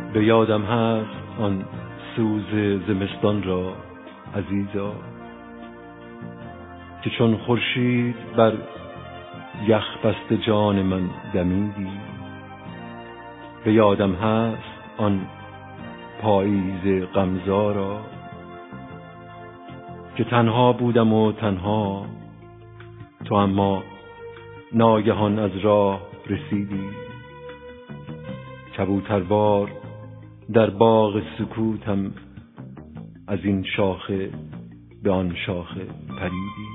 به یادم هست آن سوز زمستان را عزیزا، که چون خورشید بر یخ بسته جان من دمیدی. به یادم هست آن پاییز غمزا را، که تنها بودم و تنها، تو اما ناگهان از راه رسیدی. کبوتروار در باغ سکوتم از این شاخه به آن شاخه پریدی.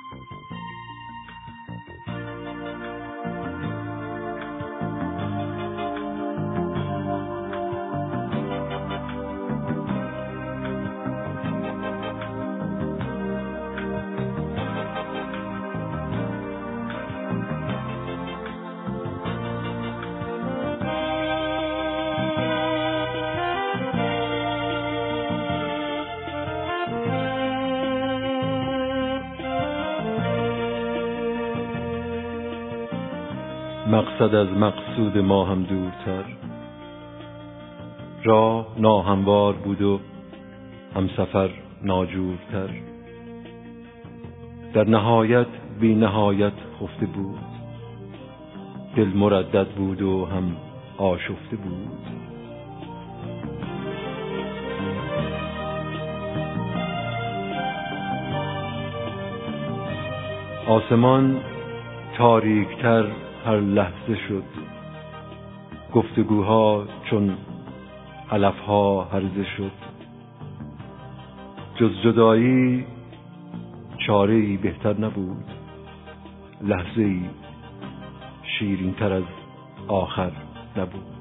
مقصد از مقصود ما هم دورتر، راه ناهموار بود و همسفر ناجورتر. در نهایت بی نهایت خفته بود، دل مردد بود و هم آشفته بود. آسمان تاریکتر هر لحظه شد، گفتگوها چون علفها هرزه شد. جز جدایی چاره‌ای بهتر نبود، لحظه‌ای شیرین‌تر از آخر نبود.